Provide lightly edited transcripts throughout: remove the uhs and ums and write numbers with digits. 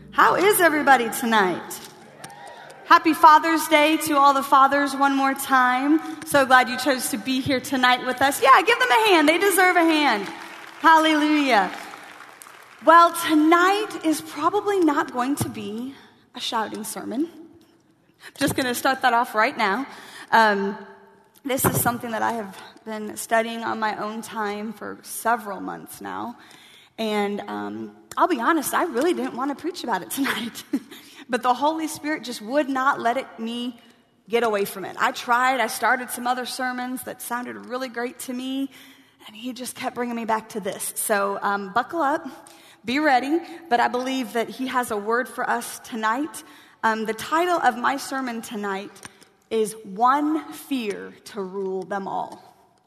How is everybody tonight? Happy Father's Day to all the fathers one more time. So glad you chose to be here tonight with us. Yeah, give them a hand. They deserve a hand. Hallelujah. Well, tonight is probably not going to be a shouting sermon. I'm just going to start that off right now. This is something that I have been studying on my own time for several months now. And I'll be honest, I really didn't want to preach about it tonight. But the Holy Spirit just would not let me get away from it. I tried. I started some other sermons that sounded really great to me. And he just kept bringing me back to this. So buckle up. Be ready. But I believe that he has a word for us tonight. The title of my sermon tonight is One Fear to Rule Them All.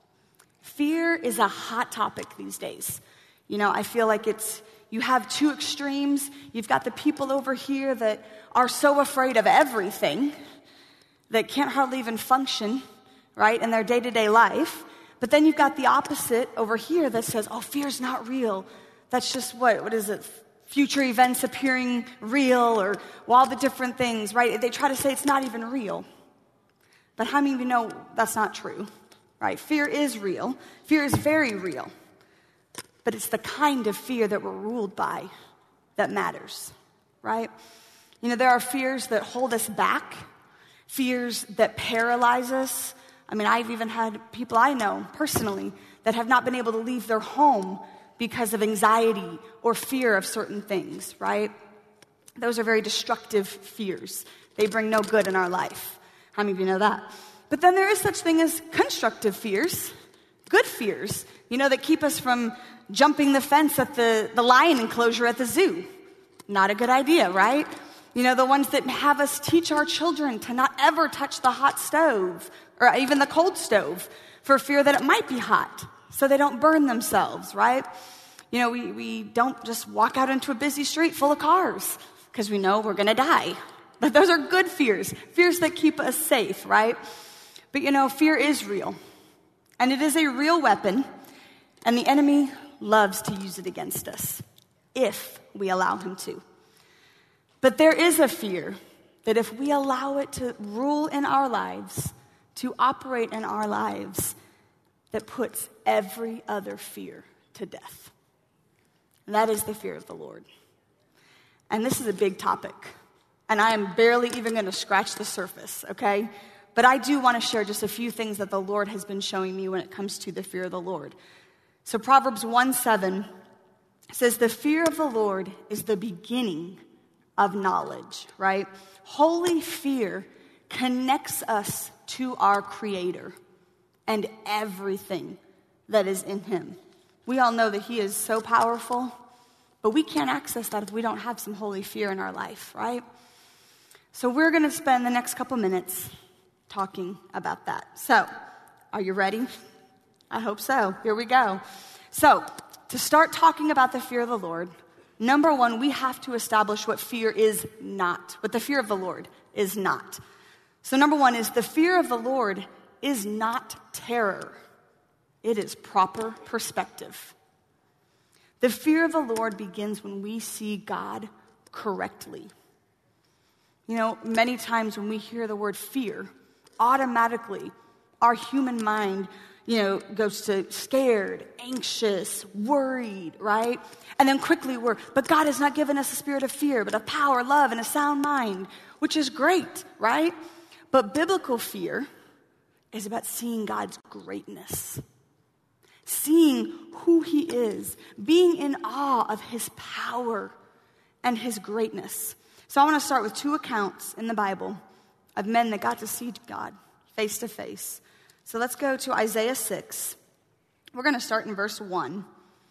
Fear is a hot topic these days. You know, I feel like you have two extremes. You've got the people over here that are so afraid of everything that can't hardly even function, right, in their day-to-day life. But then you've got the opposite over here that says, oh, fear's not real. That's just what is it? Future events appearing real or all the different things, right? They try to say it's not even real. But how many of you know that's not true, right? Fear is real. Fear is very real. But it's the kind of fear that we're ruled by that matters, right? You know, there are fears that hold us back, fears that paralyze us. I mean, I've even had people I know personally that have not been able to leave their home because of anxiety or fear of certain things, right? Those are very destructive fears. They bring no good in our life. How many of you know that? But then there is such thing as constructive fears, good fears, you know, that keep us from jumping the fence at the lion enclosure at the zoo. Not a good idea, right? You know, the ones that have us teach our children to not ever touch the hot stove or even the cold stove for fear that it might be hot so they don't burn themselves, right? You know, we don't just walk out into a busy street full of cars because we know we're going to die. But those are good fears, fears that keep us safe, right? But you know, fear is real. And it is a real weapon. And the enemy loves to use it against us if we allow him to. But there is a fear that if we allow it to rule in our lives, to operate in our lives, that puts every other fear to death. And that is the fear of the Lord. And this is a big topic. And I am barely even going to scratch the surface, okay? But I do want to share just a few things that the Lord has been showing me when it comes to the fear of the Lord. So Proverbs 1:7 says, the fear of the Lord is the beginning of knowledge, right? Holy fear connects us to our Creator and everything that is in Him. We all know that He is so powerful, but we can't access that if we don't have some holy fear in our life, right? So we're going to spend the next couple minutes talking about that. So, are you ready? I hope so. Here we go. So, to start talking about the fear of the Lord, number one, we have to establish what fear is not, what the fear of the Lord is not. So number one is the fear of the Lord is not terror. It is proper perspective. The fear of the Lord begins when we see God correctly. You know, many times when we hear the word fear, automatically our human mind, you know, goes to scared, anxious, worried, right? And then quickly but God has not given us a spirit of fear, but of power, love, and a sound mind, which is great, right? But biblical fear is about seeing God's greatness, seeing who He is, being in awe of His power and His greatness. So I want to start with two accounts in the Bible of men that got to see God face to face. So let's go to Isaiah 6. We're going to start in verse 1.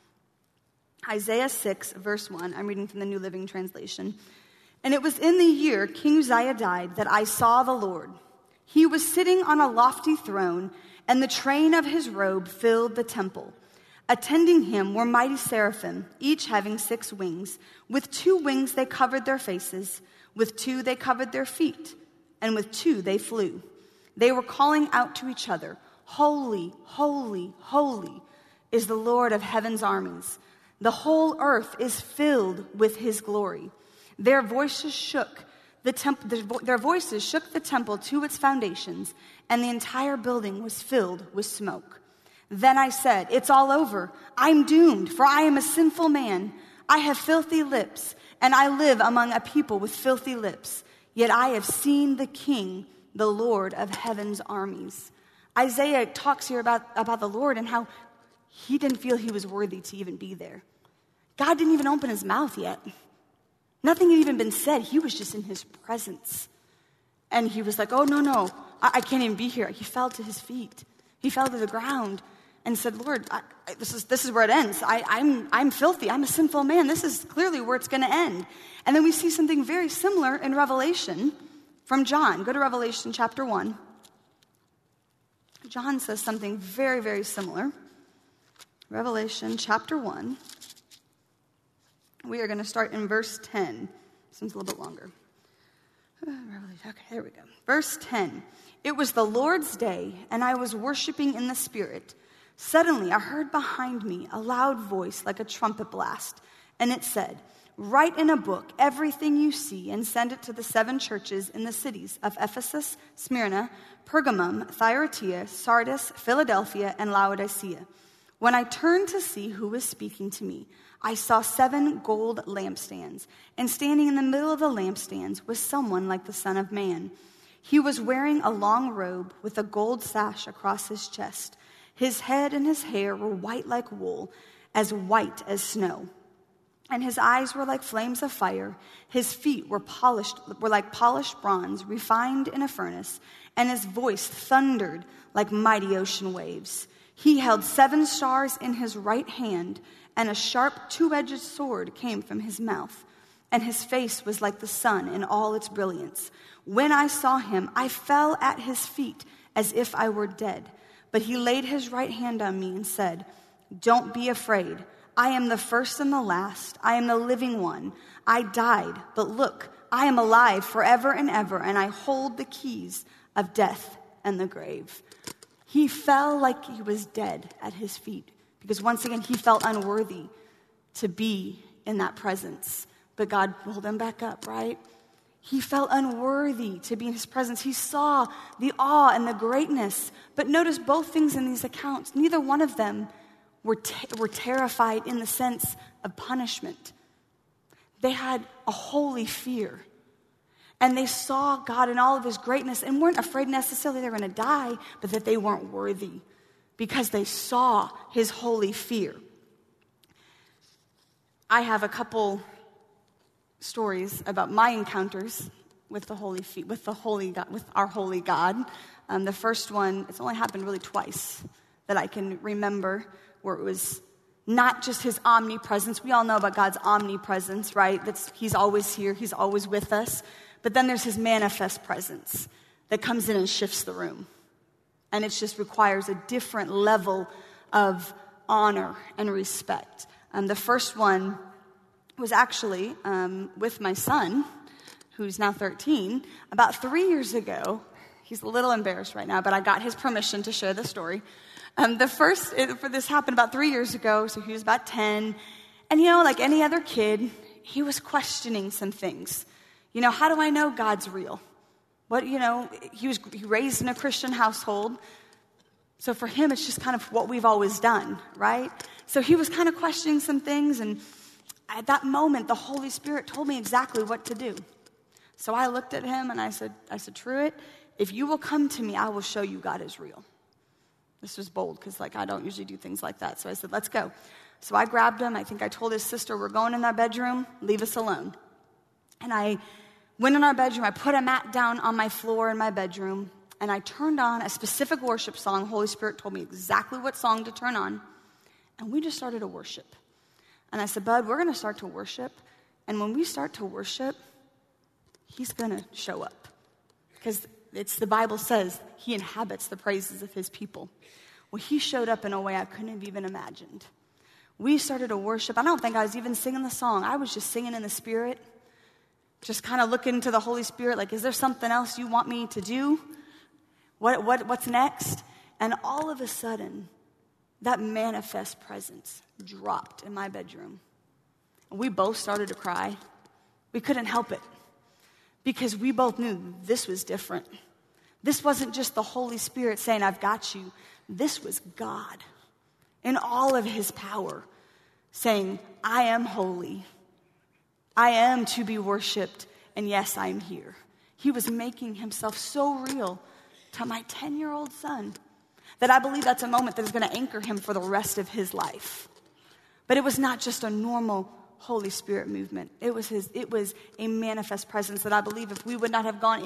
Isaiah 6, verse 1. I'm reading from the New Living Translation. And it was in the year King Uzziah died that I saw the Lord. He was sitting on a lofty throne, and the train of His robe filled the temple. Attending Him were mighty seraphim, each having 6 wings. With 2 wings they covered their faces, with 2 they covered their feet, and with 2 they flew. They were calling out to each other, Holy, holy, holy is the Lord of heaven's armies. The whole earth is filled with His glory. Their voices shook the temple to its foundations, and the entire building was filled with smoke. Then I said, "It's all over. I'm doomed, for I am a sinful man. I have filthy lips, and I live among a people with filthy lips. Yet I have seen the King, the Lord of heaven's armies." Isaiah talks here about the Lord and how he didn't feel he was worthy to even be there. God didn't even open his mouth yet. Nothing had even been said. He was just in his presence. And he was like, "Oh, no, I can't even be here." He fell to his feet. He fell to the ground and said, "Lord, this is where it ends. I'm filthy. I'm a sinful man. This is clearly where it's going to end." And then we see something very similar in Revelation from John. Go to Revelation chapter 1. John says something very, very similar. Revelation chapter 1. We are going to start in verse 10. This one's a little bit longer. Okay, there we go. Verse 10. "It was the Lord's day, and I was worshiping in the Spirit. Suddenly I heard behind me a loud voice like a trumpet blast, and it said, 'Write in a book everything you see and send it to the 7 churches in the cities of Ephesus, Smyrna, Pergamum, Thyatira, Sardis, Philadelphia, and Laodicea.' When I turned to see who was speaking to me, I saw 7 gold lampstands, and standing in the middle of the lampstands was someone like the Son of Man. He was wearing a long robe with a gold sash across his chest. His head and his hair were white like wool, as white as snow. And his eyes were like flames of fire. His feet were like polished bronze, refined in a furnace, and his voice thundered like mighty ocean waves. He held 7 stars in his right hand, and a sharp 2-edged sword came from his mouth. And his face was like the sun in all its brilliance. When I saw him, I fell at his feet as if I were dead. But he laid his right hand on me and said, 'Don't be afraid. I am the first and the last. I am the living one. I died, but look, I am alive forever and ever, and I hold the keys of death and the grave.'" He fell like he was dead at his feet, because once again, he felt unworthy to be in that presence. But God pulled him back up, right? He felt unworthy to be in his presence. He saw the awe and the greatness. But notice both things in these accounts. Neither one of them were terrified in the sense of punishment. They had a holy fear. And they saw God in all of his greatness and weren't afraid necessarily they were going to die, but that they weren't worthy because they saw his holy fear. I have a couple stories about my encounters with the with our holy God. The first one, it's only happened really twice that I can remember, where it was not just his omnipresence. We all know about God's omnipresence, right? He's always here. He's always with us. But then there's his manifest presence that comes in and shifts the room. And it just requires a different level of honor and respect. The first one was actually with my son, who's now 13. About 3 years ago, he's a little embarrassed right now, but I got his permission to share the story. This happened about 3 years ago, so he was about 10. And like any other kid, he was questioning some things. How do I know God's real? He raised in a Christian household. So for him, it's just kind of what we've always done, right? So he was kind of questioning some things. And at that moment, the Holy Spirit told me exactly what to do. So I looked at him and I said, Truett, if you will come to me, I will show you God is real. This was bold because I don't usually do things like that. So I said, let's go. So I grabbed him. I think I told his sister, we're going in our bedroom. Leave us alone. And I went in our bedroom. I put a mat down on my floor in my bedroom. And I turned on a specific worship song. Holy Spirit told me exactly what song to turn on. And we just started to worship. And I said, Bud, we're going to start to worship. And when we start to worship, he's going to show up. Because the Bible says he inhabits the praises of his people. Well, he showed up in a way I couldn't have even imagined. We started to worship. I don't think I was even singing the song. I was just singing in the Spirit. Just kind of looking to the Holy Spirit, is there something else you want me to do? What's next? And all of a sudden, that manifest presence dropped in my bedroom. And we both started to cry. We couldn't help it because we both knew this was different. This wasn't just the Holy Spirit saying, I've got you. This was God in all of his power saying, I am holy. I am to be worshiped. And yes, I'm here. He was making himself so real to my 10-year-old son that I believe that's a moment that is going to anchor him for the rest of his life. But it was not just a normal Holy Spirit movement. It was a manifest presence that I believe if we would not have gone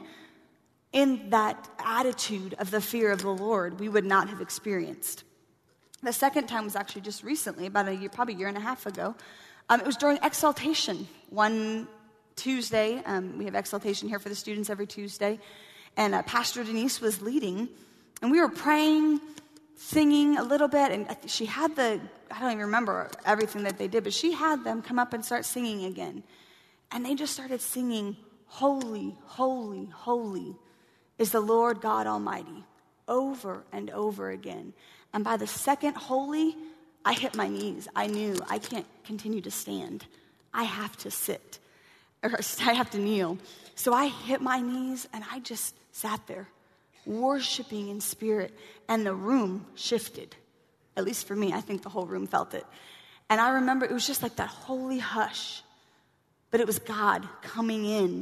in that attitude of the fear of the Lord, we would not have experienced. The second time was actually just recently, about probably a year and a half ago. It was during Exaltation. One Tuesday, we have Exaltation here for the students every Tuesday, and Pastor Denise was leading, and we were praying, singing a little bit, and she had I don't even remember everything that they did, but she had them come up and start singing again. And they just started singing, Holy, holy, holy is the Lord God Almighty, over and over again. And by the second holy, I hit my knees. I knew I can't continue to stand. I have to sit, or I have to kneel. So I hit my knees, and I just sat there, worshiping in spirit, and the room shifted. At least for me, I think the whole room felt it. And I remember it was just like that holy hush, but it was God coming in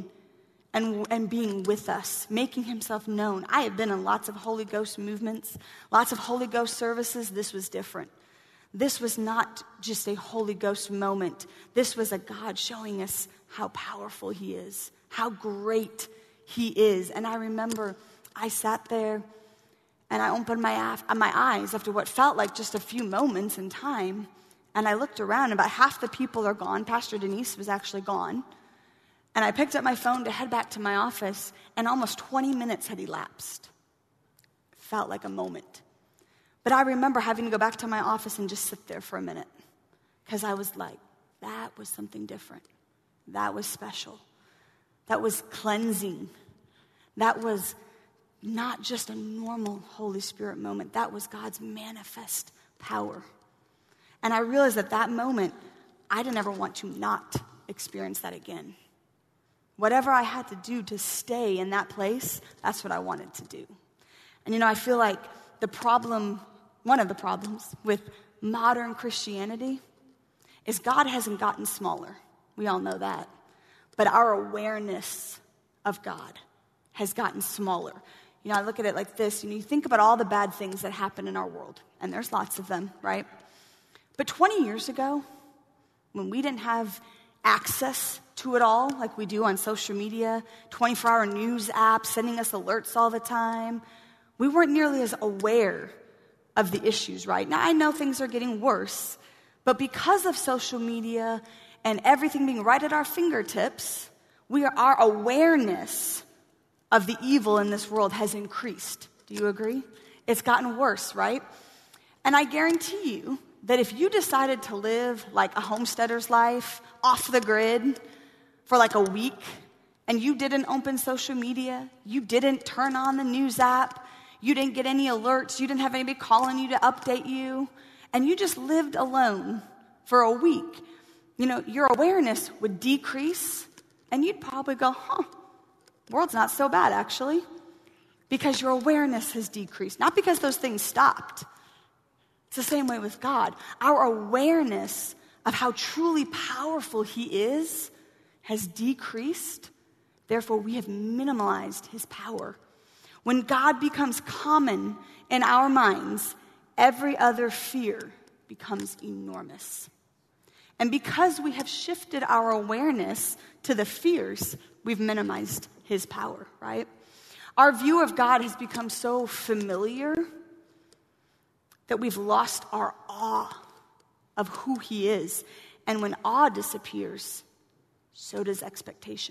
and being with us, making himself known. I have been in lots of Holy Ghost movements, lots of Holy Ghost services. This was different. This was not just a Holy Ghost moment. This was a God showing us how powerful he is, how great he is. And I remember I sat there and I opened my eyes after what felt like just a few moments in time. And I looked around, and about half the people are gone. Pastor Denise was actually gone. And I picked up my phone to head back to my office, and almost 20 minutes had elapsed. It felt like a moment. But I remember having to go back to my office and just sit there for a minute, because I was like, that was something different. That was special. That was cleansing. That was not just a normal Holy Spirit moment. That was God's manifest power. And I realized at that moment, I didn't ever want to not experience that again. Whatever I had to do to stay in that place, that's what I wanted to do. And I feel like one of the problems with modern Christianity is God hasn't gotten smaller. We all know that. But our awareness of God has gotten smaller. I look at it like this. You think about all the bad things that happen in our world, and there's lots of them, right? But 20 years ago, when we didn't have access to it all like we do on social media, 24-hour news apps sending us alerts all the time, we weren't nearly as aware of the issues, right? Now, I know things are getting worse, but because of social media and everything being right at our fingertips, our awareness of the evil in this world has increased. Do you agree? It's gotten worse, right? And I guarantee you that if you decided to live like a homesteader's life, off the grid, for like a week, and you didn't open social media, you didn't turn on the news app, you didn't get any alerts, you didn't have anybody calling you to update you, and you just lived alone for a week, your awareness would decrease, and you'd probably go, the world's not so bad, actually, because your awareness has decreased, not because those things stopped. It's the same way with God. Our awareness of how truly powerful he is has decreased. Therefore, we have minimalized his power. When God becomes common in our minds, every other fear becomes enormous. And because we have shifted our awareness to the fears, we've minimized his power, right? Our view of God has become so familiar that we've lost our awe of who he is. And when awe disappears, so does expectation.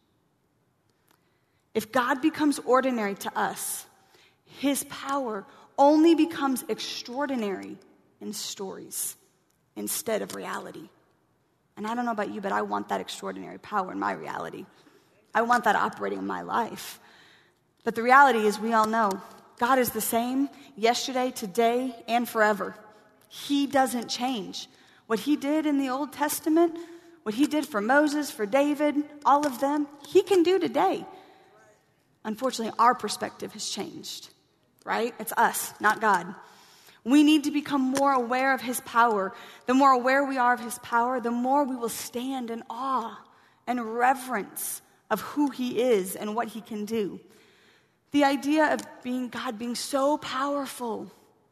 If God becomes ordinary to us, his power only becomes extraordinary in stories instead of reality. And I don't know about you, but I want that extraordinary power in my reality. I want that operating in my life. But the reality is, we all know, God is the same yesterday, today, and forever. He doesn't change. What he did in the Old Testament What he did for Moses, for David, all of them, he can do today. Unfortunately, our perspective has changed, right? It's us, not God. We need to become more aware of his power. The more aware we are of his power, the more we will stand in awe and reverence of who he is and what he can do. The idea of God being so powerful,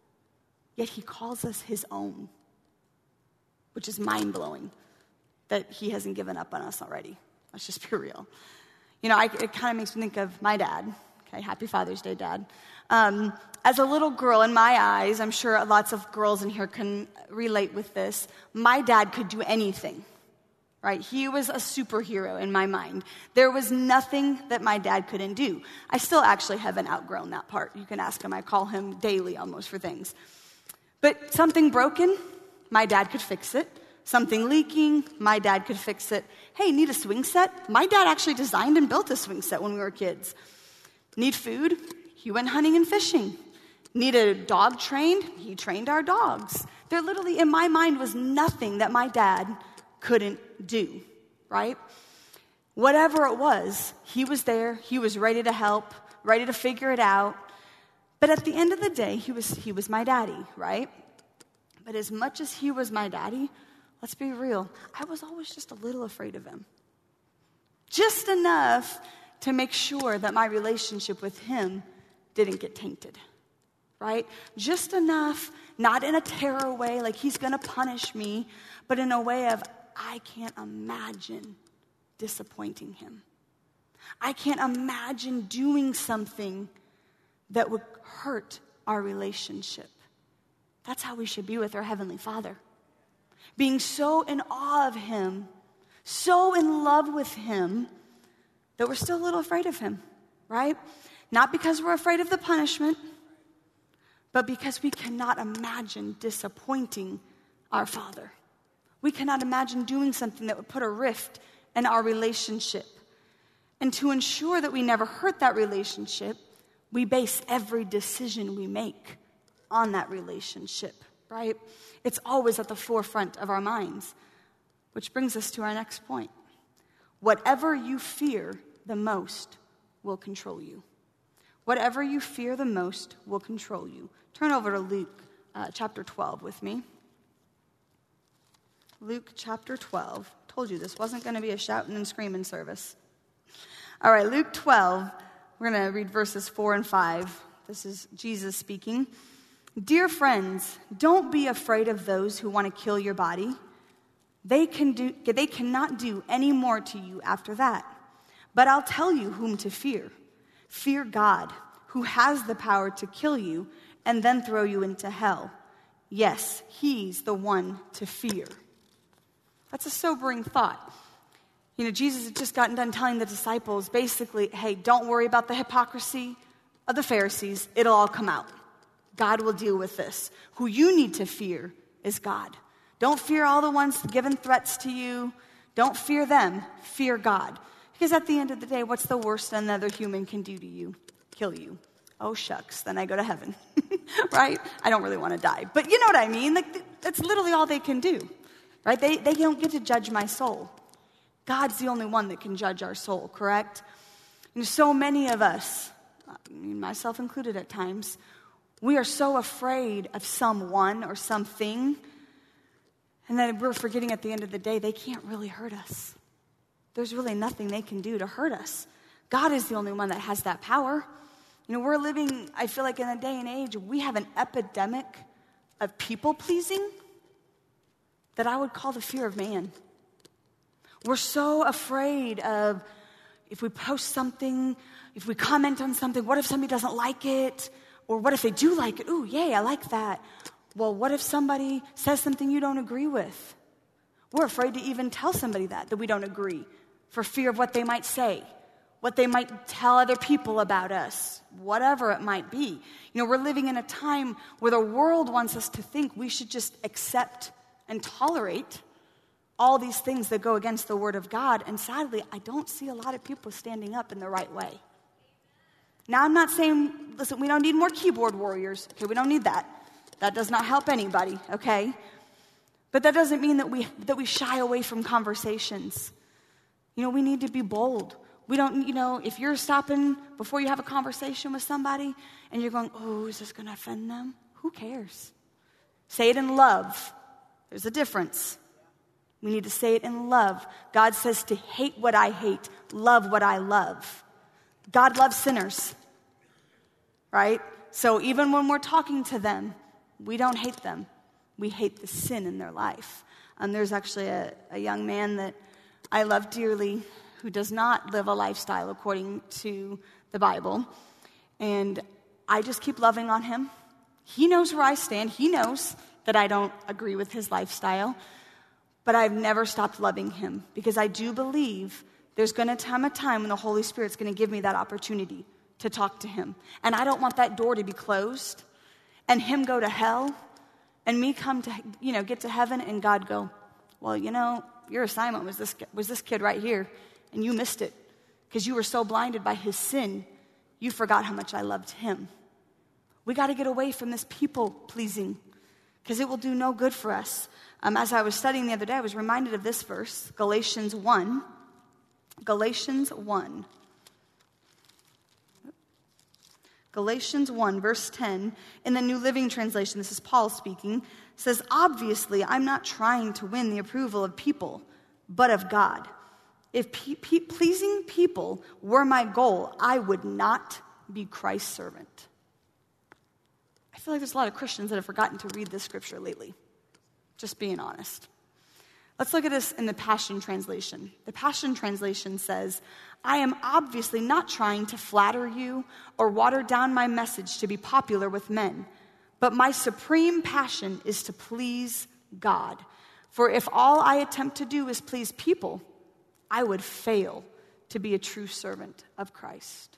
yet he calls us his own, which is mind-blowing that he hasn't given up on us already. Let's just be real. You know, it kind of makes me think of my dad. Okay, happy Father's Day, Dad. As a little girl, in my eyes, I'm sure lots of girls in here can relate with this, my dad could do anything, right? He was a superhero in my mind. There was nothing that my dad couldn't do. I still actually haven't outgrown that part. You can ask him. I call him daily almost for things. But something broken, my dad could fix it. Something leaking, my dad could fix it. Hey, need a swing set? My dad actually designed and built a swing set when we were kids. Need food? He went hunting and fishing. Need a dog trained? He trained our dogs. There literally, in my mind, was nothing that my dad couldn't do, right? Whatever it was, he was there. He was ready to help, ready to figure it out. But at the end of the day, he was my daddy, right? But as much as he was my daddy, let's be real, I was always just a little afraid of him. Just enough to make sure that my relationship with him didn't get tainted, right? Just enough, not in a terror way, like he's going to punish me, but in a way of, I can't imagine disappointing him. I can't imagine doing something that would hurt our relationship. That's how we should be with our Heavenly Father. Being so in awe of him, so in love with him, that we're still a little afraid of him, right? Not because we're afraid of the punishment, but because we cannot imagine disappointing our Father. We cannot imagine doing something that would put a rift in our relationship. And to ensure that we never hurt that relationship, we base every decision we make on that relationship, right? It's always at the forefront of our minds. Which brings us to our next point. Whatever you fear the most will control you. Whatever you fear the most will control you. Turn over to Luke chapter 12 with me. Luke chapter 12. Told you this wasn't going to be a shouting and screaming service. All right, Luke 12. We're going to read verses 4 and 5. This is Jesus speaking. Dear friends, don't be afraid of those who want to kill your body. They cannot do any more to you after that. But I'll tell you whom to fear. Fear God, who has the power to kill you and then throw you into hell. Yes, he's the one to fear. That's a sobering thought. You know, Jesus had just gotten done telling the disciples, basically, hey, don't worry about the hypocrisy of the Pharisees. It'll all come out. God will deal with this. Who you need to fear is God. Don't fear all the ones giving threats to you. Don't fear them. Fear God. Because at the end of the day, what's the worst another human can do to you? Kill you. Oh, shucks. Then I go to heaven. Right? I don't really want to die. But you know what I mean? Like, that's literally all they can do. Right? They don't get to judge my soul. God's the only one that can judge our soul, correct? And so many of us, myself included at times, we are so afraid of someone or something, and then we're forgetting at the end of the day, they can't really hurt us. There's really nothing they can do to hurt us. God is the only one that has that power. You know, we're living, I feel like in a day and age, we have an epidemic of people-pleasing that I would call the fear of man. We're so afraid of if we post something, if we comment on something, what if somebody doesn't like it? Or what if they do like it? Ooh, yay, I like that. Well, what if somebody says something you don't agree with? We're afraid to even tell somebody that we don't agree for fear of what they might say, what they might tell other people about us, whatever it might be. You know, we're living in a time where the world wants us to think we should just accept and tolerate all these things that go against the Word of God. And sadly, I don't see a lot of people standing up in the right way. Now, I'm not saying, listen, we don't need more keyboard warriors. Okay, we don't need that. That does not help anybody, okay? But that doesn't mean that we shy away from conversations. We need to be bold. We don't, if you're stopping before you have a conversation with somebody and you're going, oh, is this going to offend them? Who cares? Say it in love. There's a difference. We need to say it in love. God says to hate what I hate, love what I love. God loves sinners, right? So even when we're talking to them, we don't hate them. We hate the sin in their life. There's actually a young man that I love dearly who does not live a lifestyle according to the Bible. And I just keep loving on him. He knows where I stand. He knows that I don't agree with his lifestyle. But I've never stopped loving him because I do believe there's going to come a time when the Holy Spirit's going to give me that opportunity to talk to him. And I don't want that door to be closed and him go to hell and me come to, get to heaven and God go, well, your assignment was this kid right here and you missed it because you were so blinded by his sin, you forgot how much I loved him. We got to get away from this people pleasing because it will do no good for us. As I was studying the other day, I was reminded of this verse, Galatians 1. Galatians 1. Galatians 1, verse 10, in the New Living Translation, this is Paul speaking, says, obviously, I'm not trying to win the approval of people, but of God. If pleasing people were my goal, I would not be Christ's servant. I feel like there's a lot of Christians that have forgotten to read this scripture lately. Just being honest. Let's look at this in the Passion Translation. The Passion Translation says, I am obviously not trying to flatter you or water down my message to be popular with men, but my supreme passion is to please God. For if all I attempt to do is please people, I would fail to be a true servant of Christ.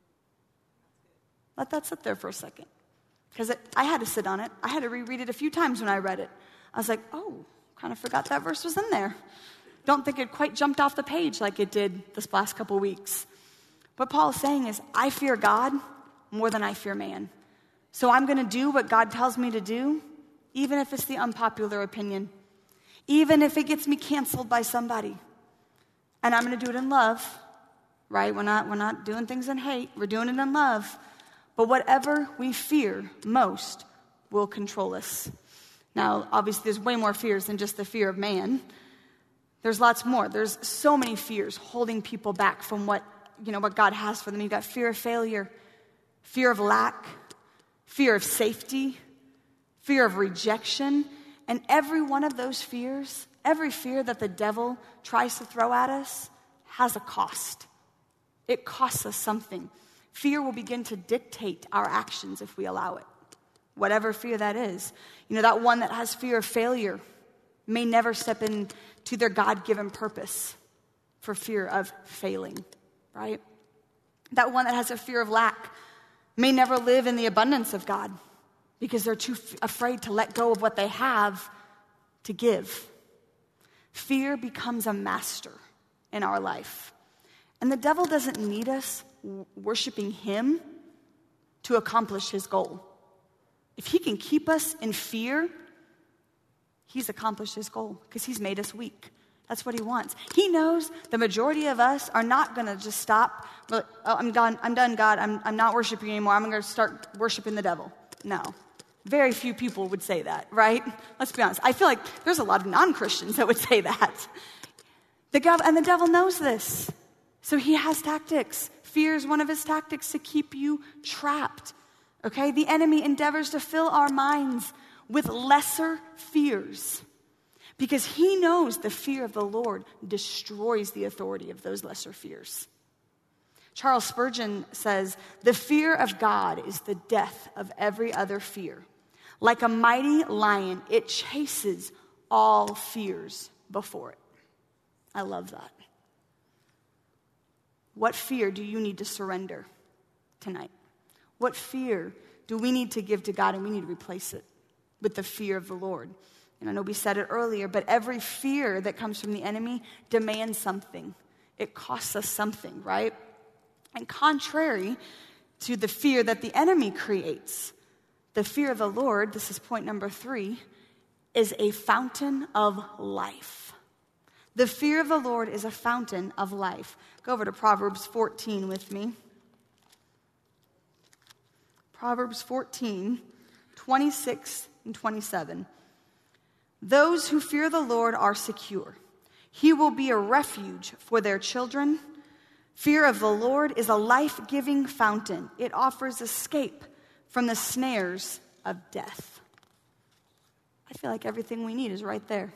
Let that sit there for a second. Because I had to sit on it. I had to reread it a few times when I read it. I was like, oh, kind of forgot that verse was in there. Don't think it quite jumped off the page like it did this last couple weeks. What Paul is saying is, I fear God more than I fear man. So I'm going to do what God tells me to do, even if it's the unpopular opinion, even if it gets me canceled by somebody. And I'm going to do it in love, right? We're not doing things in hate. We're doing it in love. But whatever we fear most will control us. Now, obviously, there's way more fears than just the fear of man. There's lots more. There's so many fears holding people back from what God has for them. You've got fear of failure, fear of lack, fear of safety, fear of rejection. And every one of those fears, every fear that the devil tries to throw at us has a cost. It costs us something. Fear will begin to dictate our actions if we allow it. Whatever fear that is. That one that has fear of failure may never step into their God-given purpose for fear of failing, right? That one that has a fear of lack may never live in the abundance of God because they're too afraid to let go of what they have to give. Fear becomes a master in our life. And the devil doesn't need us worshiping him to accomplish his goal. If he can keep us in fear, he's accomplished his goal because he's made us weak. That's what he wants. He knows the majority of us are not going to just stop. Oh, I'm done, God. I'm not worshiping you anymore. I'm going to start worshiping the devil. No. Very few people would say that, right? Let's be honest. I feel like there's a lot of non-Christians that would say that. The devil knows this. So he has tactics. Fear is one of his tactics to keep you trapped. Okay? The enemy endeavors to fill our minds with lesser fears because he knows the fear of the Lord destroys the authority of those lesser fears. Charles Spurgeon says, the fear of God is the death of every other fear. Like a mighty lion, it chases all fears before it. I love that. What fear do you need to surrender tonight? What fear do we need to give to God, and we need to replace it with the fear of the Lord? And I know we said it earlier, but every fear that comes from the enemy demands something. It costs us something, right? And contrary to the fear that the enemy creates, the fear of the Lord, this is point number 3, is a fountain of life. The fear of the Lord is a fountain of life. Go over to Proverbs 14 with me. Proverbs 14, 26 and 27. Those who fear the Lord are secure. He will be a refuge for their children. Fear of the Lord is a life-giving fountain. It offers escape from the snares of death. I feel like everything we need is right there.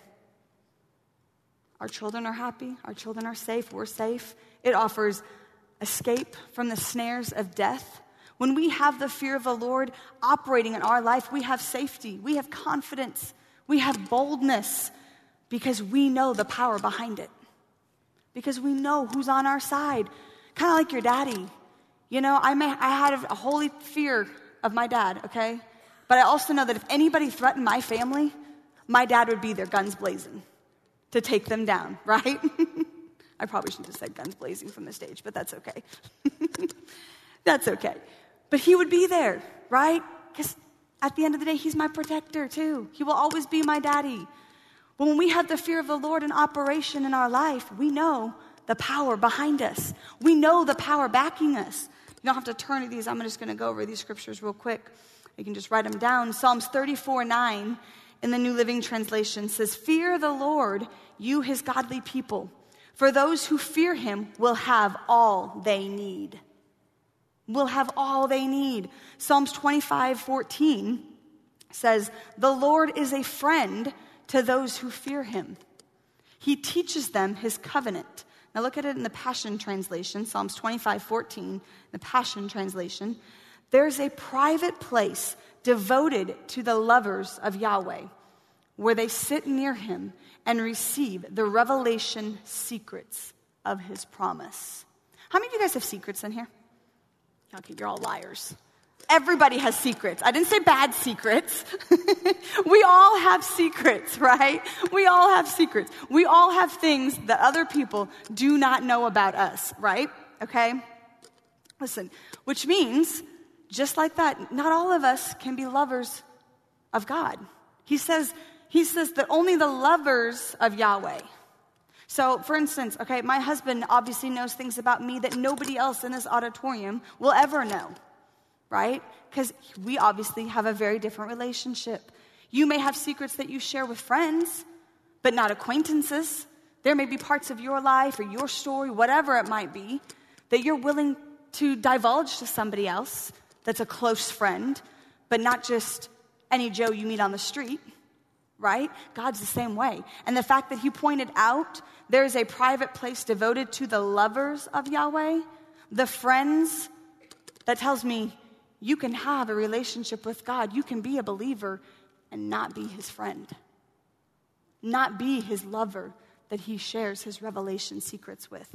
Our children are happy. Our children are safe. We're safe. It offers escape from the snares of death. When we have the fear of the Lord operating in our life, we have safety. We have confidence. We have boldness because we know the power behind it. Because we know who's on our side. Kind of like your daddy. You know, I had a holy fear of my dad, okay? But I also know that if anybody threatened my family, my dad would be there guns blazing to take them down, right? I probably shouldn't have said guns blazing from the stage, but that's okay. That's okay. But he would be there, right? Because at the end of the day, he's my protector too. He will always be my daddy. But when we have the fear of the Lord in operation in our life, we know the power behind us. We know the power backing us. You don't have to turn to these. I'm just going to go over these scriptures real quick. You can just write them down. Psalms 34:9 in the New Living Translation says, "Fear the Lord, you his godly people. For those who fear him will have all they need." Will have all they need. Psalms 25:14 says, "The Lord is a friend to those who fear him. He teaches them his covenant." Now look at it in the Passion Translation, Psalms 25:14, the Passion Translation. "There's a private place devoted to the lovers of Yahweh, where they sit near him and receive the revelation secrets of his promise." How many of you guys have secrets in here? Okay, you're all liars. Everybody has secrets. I didn't say bad secrets. We all have secrets, right? We all have secrets. We all have things that other people do not know about us, right? Okay? Listen, which means, just like that, not all of us can be lovers of God. He says that only the lovers of Yahweh. So, for instance, okay, my husband obviously knows things about me that nobody else in this auditorium will ever know, right? Because we obviously have a very different relationship. You may have secrets that you share with friends, but not acquaintances. There may be parts of your life or your story, whatever it might be, that you're willing to divulge to somebody else that's a close friend, but not just any Joe you meet on the street. Right? God's the same way. And the fact that he pointed out there's a private place devoted to the lovers of Yahweh, the friends, that tells me you can have a relationship with God. You can be a believer and not be his friend. Not be his lover that he shares his revelation secrets with.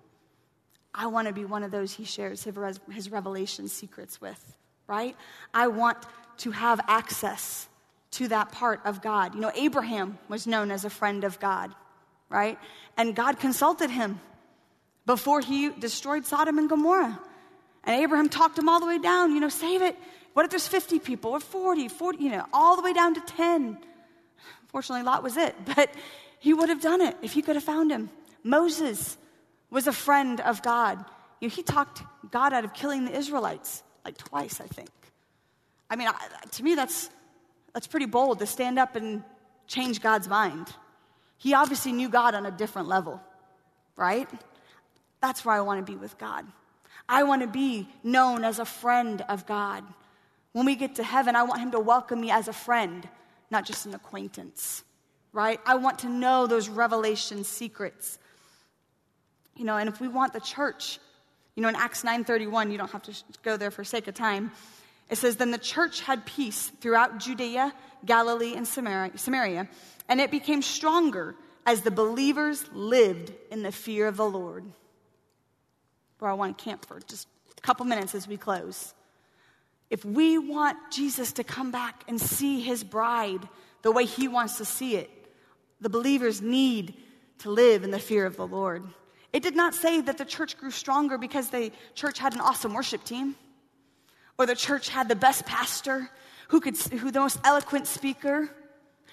I want to be one of those he shares his revelation secrets with, right? I want to have access to that part of God. You know, Abraham was known as a friend of God, right? And God consulted him before he destroyed Sodom and Gomorrah. And Abraham talked him all the way down, you know, save it. What if there's 50 people or 40, you know, all the way down to 10? Fortunately, Lot was it, but he would have done it if he could have found him. Moses was a friend of God. You know, he talked God out of killing the Israelites, like twice, I think. I mean, to me, that's pretty bold to stand up and change God's mind. He obviously knew God on a different level, right? That's where I want to be with God. I want to be known as a friend of God. When we get to heaven, I want him to welcome me as a friend, not just an acquaintance, right? I want to know those revelation secrets. You know, and if we want the church, you know, in Acts 9:31, you don't have to go there for sake of time. It says, "Then the church had peace throughout Judea, Galilee, and Samaria, and it became stronger as the believers lived in the fear of the Lord." Where I want to camp for just a couple minutes as we close. If we want Jesus to come back and see his bride the way he wants to see it, the believers need to live in the fear of the Lord. It did not say that the church grew stronger because the church had an awesome worship team, or the church had the best pastor, who the most eloquent speaker.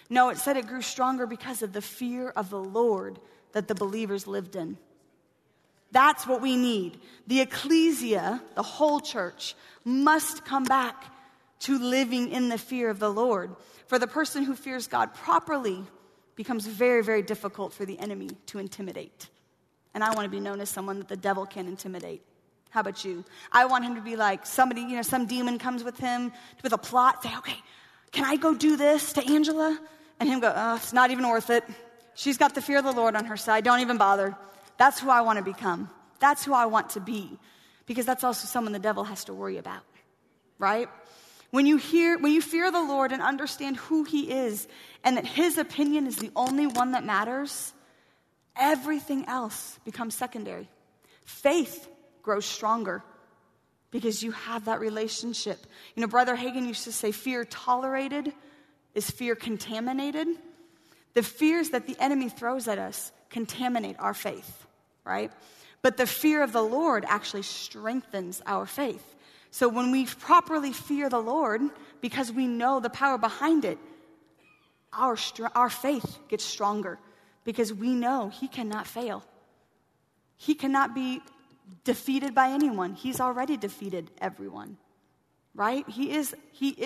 No, it said it grew stronger because of the fear of the Lord that the believers lived in. That's what we need. The ecclesia, the whole church, must come back to living in the fear of the Lord. For the person who fears God properly becomes very, very difficult for the enemy to intimidate. And I want to be known as someone that the devil can intimidate. How about you? I want him to be like somebody, some demon comes with him with a plot. Say, okay, can I go do this to Angela? And him go, oh, it's not even worth it. She's got the fear of the Lord on her side. Don't even bother. That's who I want to become. That's who I want to be. Because that's also someone the devil has to worry about. Right? When you fear the Lord and understand who he is and that his opinion is the only one that matters, everything else becomes secondary. Faith grows stronger because you have that relationship. Brother Hagin used to say, fear tolerated is fear contaminated. The fears that the enemy throws at us contaminate our faith, right? But the fear of the Lord actually strengthens our faith. So when we properly fear the Lord, because we know the power behind it, our faith gets stronger because we know he cannot fail. He cannot be defeated by anyone. He's already defeated everyone, right? He is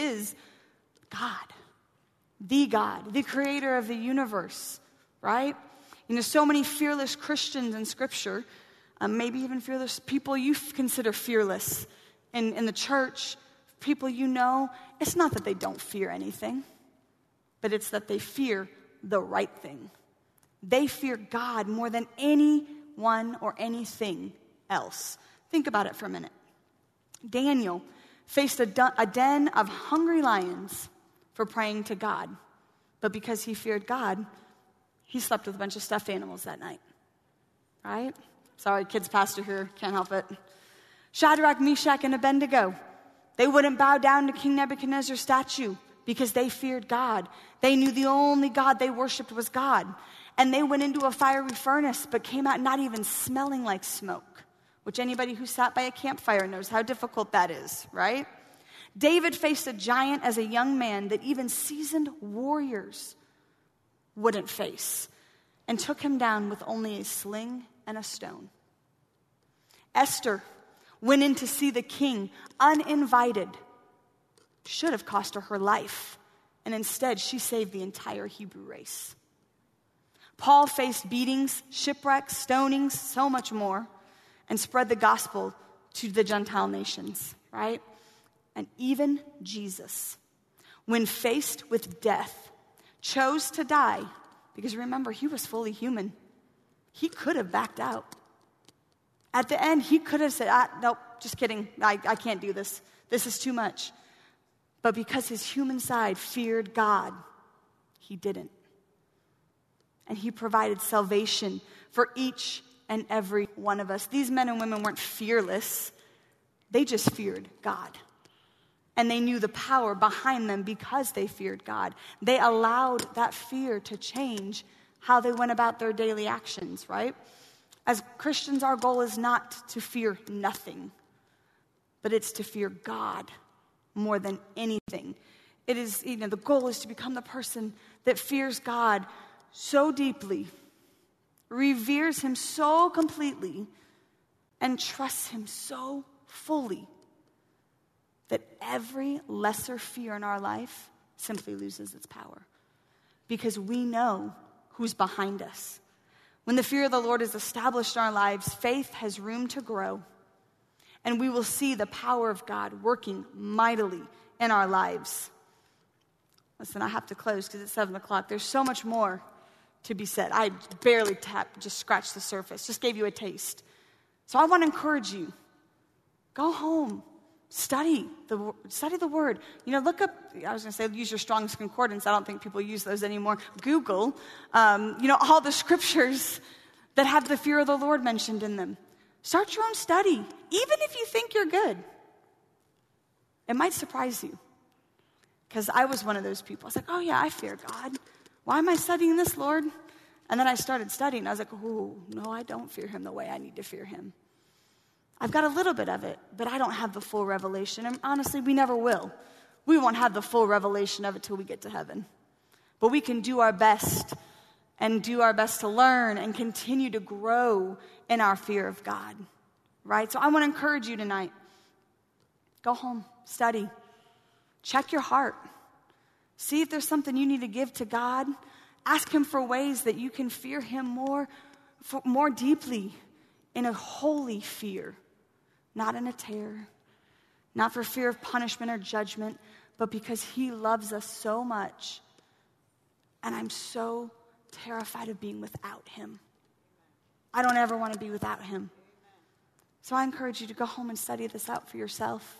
God, the creator of the universe, right? So many fearless Christians in Scripture, maybe even fearless people you consider fearless in the church, people it's not that they don't fear anything, but it's that they fear the right thing. They fear God more than anyone or anything else. Think about it for a minute. Daniel faced a den of hungry lions for praying to God, but because he feared God, he slept with a bunch of stuffed animals that night, right? Sorry, kids pastor here, can't help it. Shadrach, Meshach, and Abednego, they wouldn't bow down to King Nebuchadnezzar's statue because they feared God. They knew the only God they worshiped was God. And they went into a fiery furnace but came out not even smelling like smoke, which anybody who sat by a campfire knows how difficult that is, right? David faced a giant as a young man that even seasoned warriors wouldn't face and took him down with only a sling and a stone. Esther went in to see the king uninvited. Should have cost her life. And instead, she saved the entire Hebrew race. Paul faced beatings, shipwrecks, stonings, so much more, and spread the gospel to the Gentile nations, right? And even Jesus, when faced with death, chose to die because remember, he was fully human. He could have backed out. At the end, he could have said, nope, just kidding. I can't do this. This is too much. But because his human side feared God, he didn't. And he provided salvation for each and every one of us. These men and women weren't fearless. They just feared God. And they knew the power behind them because they feared God. They allowed that fear to change how they went about their daily actions, right? As Christians, our goal is not to fear nothing, but it's to fear God more than anything. It is, the goal is to become the person that fears God so deeply, reveres him so completely, and trusts him so fully that every lesser fear in our life simply loses its power because we know who's behind us. When the fear of the Lord is established in our lives, faith has room to grow, and we will see the power of God working mightily in our lives. Listen, I have to close because it's 7 o'clock. There's so much more to be said. I barely just scratched the surface, just gave you a taste. So I want to encourage you, go home, study the Word. Look up, I was going to say use your Strong's Concordance. I don't think people use those anymore. Google, all the scriptures that have the fear of the Lord mentioned in them. Start your own study, even if you think you're good. It might surprise you. Because I was one of those people. I was like, oh yeah, I fear God. Why am I studying this, Lord? And then I started studying. I was like, oh, no, I don't fear him the way I need to fear him. I've got a little bit of it, but I don't have the full revelation. And honestly, we never will. We won't have the full revelation of it till we get to heaven. But we can do our best and do our best to learn and continue to grow in our fear of God, right? So I want to encourage you tonight. Go home, study, check your heart. See if there's something you need to give to God. Ask him for ways that you can fear him more deeply in a holy fear, not in a terror, not for fear of punishment or judgment, but because he loves us so much. And I'm so terrified of being without him. I don't ever want to be without him. So I encourage you to go home and study this out for yourself.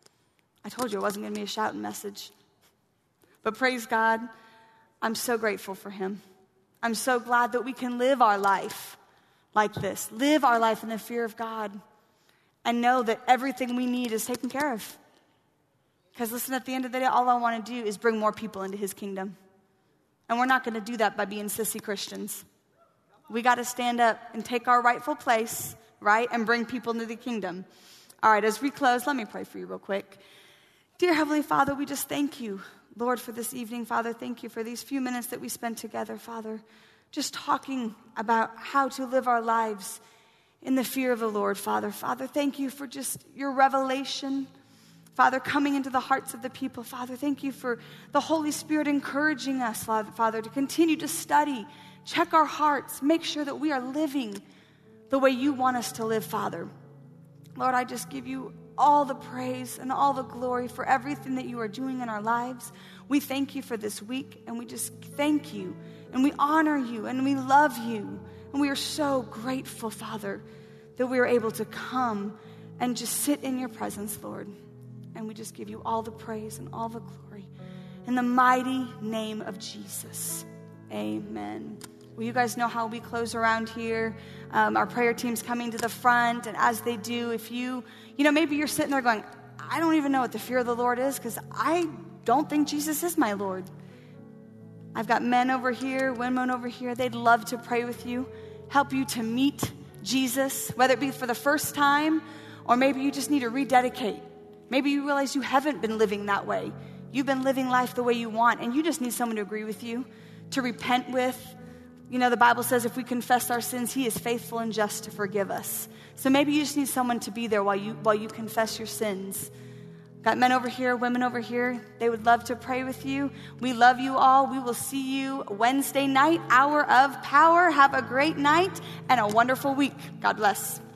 I told you it wasn't going to be a shouting message. But praise God, I'm so grateful for him. I'm so glad that we can live our life like this. Live our life in the fear of God. And know that everything we need is taken care of. Because listen, at the end of the day, all I want to do is bring more people into his kingdom. And we're not going to do that by being sissy Christians. We got to stand up and take our rightful place, right? And bring people into the kingdom. All right, as we close, let me pray for you real quick. Dear Heavenly Father, we just thank you, Lord, for this evening. Father, thank you for these few minutes that we spent together, Father. Just talking about how to live our lives in the fear of the Lord, Father. Father, thank you for just your revelation, Father, coming into the hearts of the people. Father, thank you for the Holy Spirit encouraging us, Father, to continue to study, check our hearts, make sure that we are living the way you want us to live, Father. Lord, I just give you all the praise and all the glory for everything that you are doing in our lives. We thank you for this week, and we just thank you, and we honor you, and we love you. And we are so grateful, Father, that we are able to come and just sit in your presence, Lord. And we just give you all the praise and all the glory. In the mighty name of Jesus, amen. Well, you guys know how we close around here. Our prayer team's coming to the front. And as they do, if maybe you're sitting there going, I don't even know what the fear of the Lord is because I don't think Jesus is my Lord. I've got men over here, women over here. They'd love to pray with you, help you to meet Jesus, whether it be for the first time or maybe you just need to rededicate. Maybe you realize you haven't been living that way. You've been living life the way you want, and you just need someone to agree with you, to repent with. The Bible says if we confess our sins, he is faithful and just to forgive us. So maybe you just need someone to be there while you confess your sins. Got men over here, women over here. They would love to pray with you. We love you all. We will see you Wednesday night, Hour of Power. Have a great night and a wonderful week. God bless.